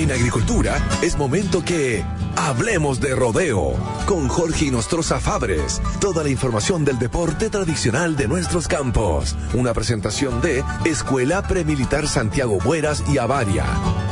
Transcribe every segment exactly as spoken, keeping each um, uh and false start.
En agricultura es momento que hablemos de rodeo con Jorge Inostroza Fabres. Toda la información del deporte tradicional de nuestros campos. Una presentación de Escuela Premilitar Santiago Bueras y Avaria.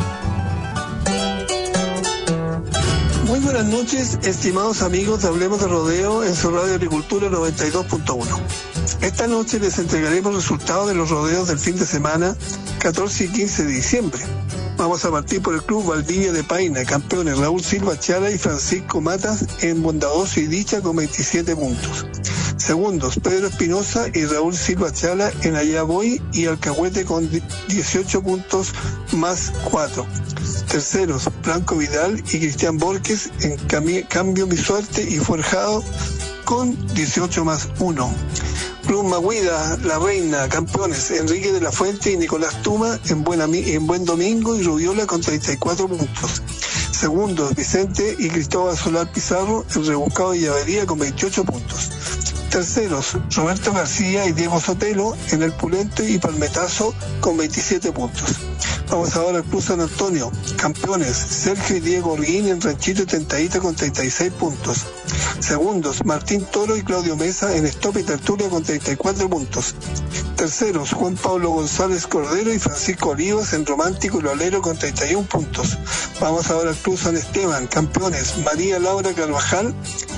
Muy buenas noches, estimados amigos de Hablemos de Rodeo en su Radio Agricultura noventa y dos punto uno. Esta noche les entregaremos resultados de los rodeos del fin de semana catorce y quince de diciembre. Vamos a partir por el Club Valdivia de Paina, campeones Raúl Silva Chala y Francisco Matas en Bondadoso y Dicha con veintisiete puntos. Segundos, Pedro Espinosa y Raúl Silva Chala en Allá Voy y Alcahuete con dieciocho puntos más cuatro. Terceros, Blanco Vidal y Cristian Borges en Cami- Cambio Mi Suerte y Forjado con dieciocho más uno. Club Maguida, La Reina, campeones Enrique de la Fuente y Nicolás Tuma en, Buena, en Buen Domingo y Rubiola con treinta y cuatro puntos. Segundos, Vicente y Cristóbal Solar Pizarro en Rebuscado y Llavería con veintiocho puntos. Terceros, Roberto García y Diego Sotelo en El Pulente y Palmetazo con veintisiete puntos. Vamos ahora al Club San Antonio, campeones Sergio y Diego Orguín en Ranchito y Tentadita con treinta y seis puntos. Segundos, Martín Toro y Claudio Mesa en Stop y Tertulia con treinta y cuatro puntos. Terceros, Juan Pablo González Cordero y Francisco Olivas en Romántico y Lolero con treinta y uno puntos. Vamos ahora al Club San Esteban, campeones María Laura Carvajal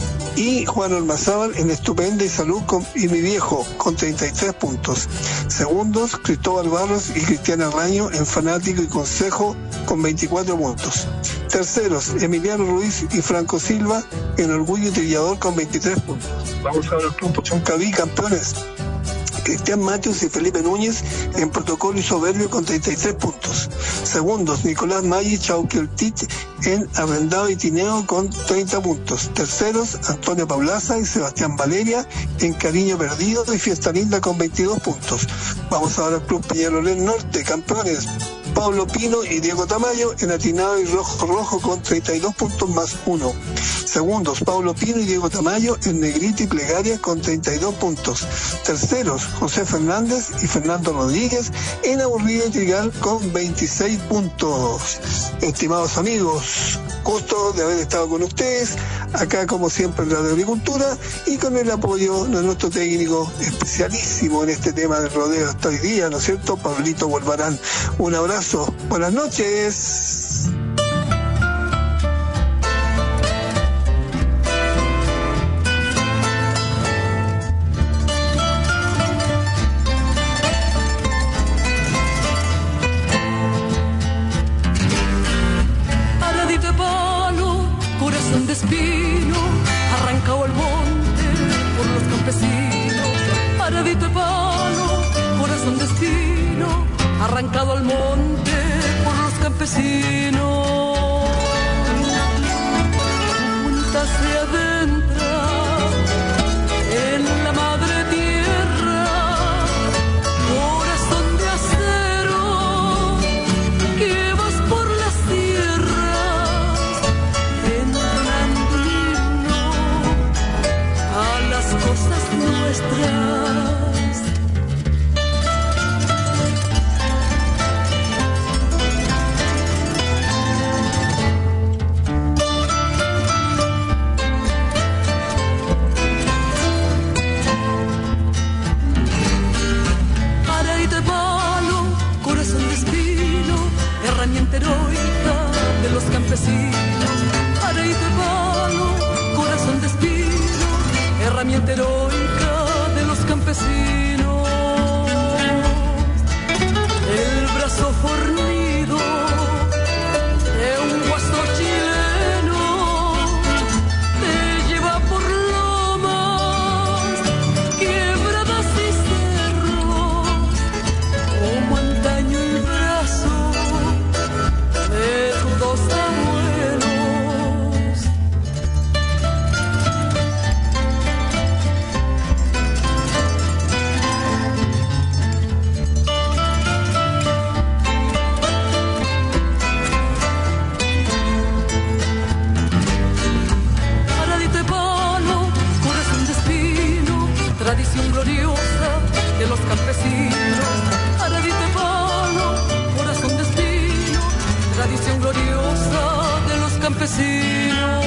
y Juan Ormazábal en Estupenda y Salud con, y Mi Viejo con treinta y tres puntos. Segundos, Cristóbal Barros y Cristiana Raño en Fanático y Consejo con veinticuatro puntos. Terceros, Emiliano Ruiz y Franco Silva en Orgullo y Trillador con veintitrés puntos. Vamos ahora al Club Pochoncaví, campeones Cristian Matius y Felipe Núñez en Protocolo y Soberbio con treinta y tres puntos. Segundos, Nicolás Maggi y Chauqueltit en Arrendado y Tineo con treinta puntos. Terceros, Antonio Paulaza y Sebastián Valeria en Cariño Perdido y Fiesta Linda con veintidós puntos. Vamos ahora al Club Peñalolén Norte, campeones Pablo Pino y Diego Tamayo en Atinado y Rojo Rojo con treinta y dos puntos más uno. Segundos, Pablo Pino y Diego Tamayo en Negrita y Plegaria con treinta y dos puntos. Terceros, José Fernández y Fernando Rodríguez en Aburrida y Trigal con veintiséis puntos. Estimados amigos, gusto de haber estado con ustedes, acá como siempre en Radio Agricultura y con el apoyo de nuestro técnico especialísimo en este tema del rodeo hasta hoy día, ¿no es cierto?, Pablito Volvarán. Un abrazo, buenas noches. Espino, arrancado al monte por los campesinos, paradito de palo, corazón de espino, arrancado al monte por los campesinos. Junta se adentra en la madre tierra, corazón de acero, que vas por las tierras, a las cosas nuestras. Paradito de palo, corazón de espino, herramienta heroica de los campesinos. Paradito de palo, corazón de espino, herramienta heroica de los campesinos. El brazo fornido de un guaso chileno te lleva por lomas, quebradas y cerros, como antaño el brazo de tus dos abuelos. campesinos,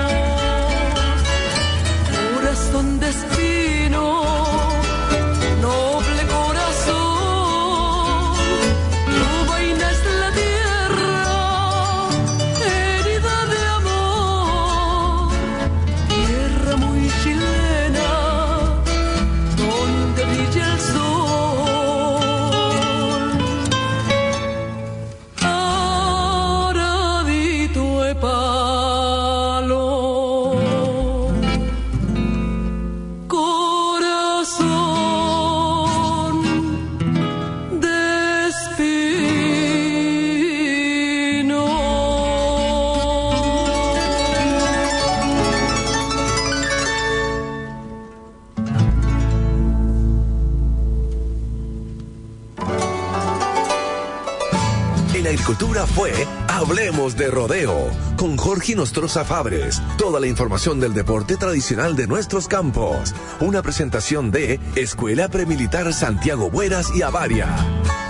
corazón de espino, noble corazón, tu vaina es la tierra, herida de amor, tierra muy chilena, donde brilla el sol. Agricultura fue Hablemos de Rodeo con Jorge Nostroza Fabres. Toda la información del deporte tradicional de nuestros campos. Una presentación de Escuela Premilitar Santiago Bueras y Avaria.